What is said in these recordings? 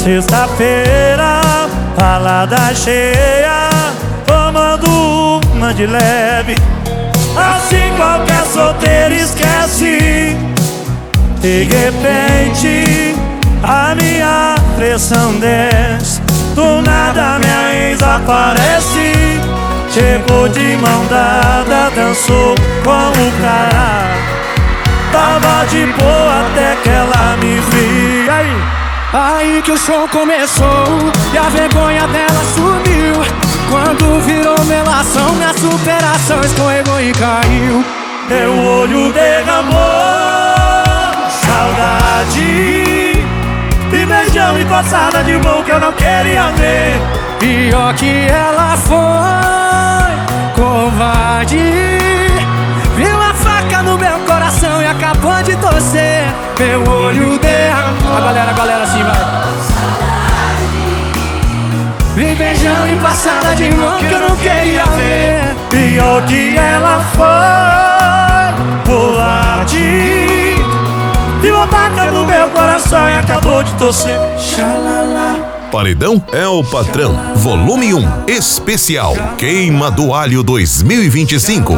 sexta-feira, balada cheia, tomando uma de leve. Assim qualquer solteiro esquece. De repente a minha pressão desce, do nada minha ex aparece. Chegou de mão dada, dançou com o cara. Tava de boa até que ela me viu. Aí que o show começou e a vergonha dela sumiu. Quando virou melação, minha superação escorregou e caiu. Meu olho derramou saudade, e beijão e passada de mão que eu não queria ver. Pior que ela foi covarde, viu a faca no meu coração e acabou de torcer. Meu olho derramou. A galera assim vai. Vi beijão e passada de mão que eu não queria ver. Pior que ela foi covarde, viu a faca no meu coração e acabou de torcer. Xalala. Paredão é o Patrão, volume 1, especial Queima do Alho 2025.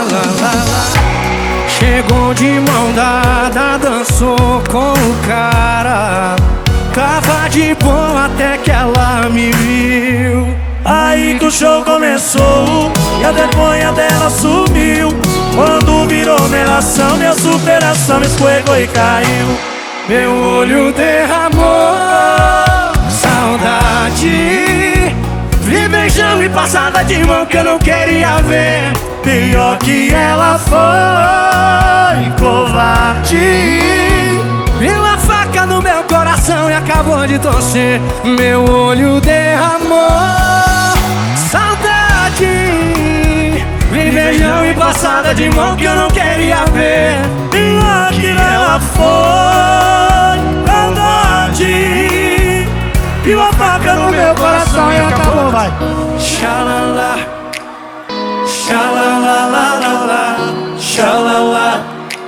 Chegou de mão dada, dançou com o cara. Tava de boa até que ela me viu. Aí que o show começou e a vergonha dela sumiu. Quando virou melação, minha superação escorregou e caiu. Meu olho derramou saudade, vi beijão e passada de mão que eu não queria ver. Pior que ela foi covarde, viu a faca no meu coração e acabou de torcer. Meu olho derramou saudade, vi beijão e passada de mão que eu não queria ver. Pior que ela foi covarde, viu a faca no meu coração e acabou, vai. Xalala, xalalalala, xalala,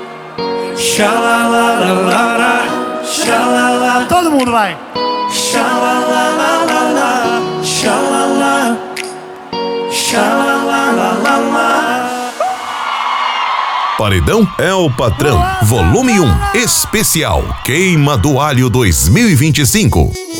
xalalalala, xalala. Todo mundo vai. Xalalalala, xalala, xalalalala. Paredão é o Patrão, volume 1, especial Queima do Alho 2025.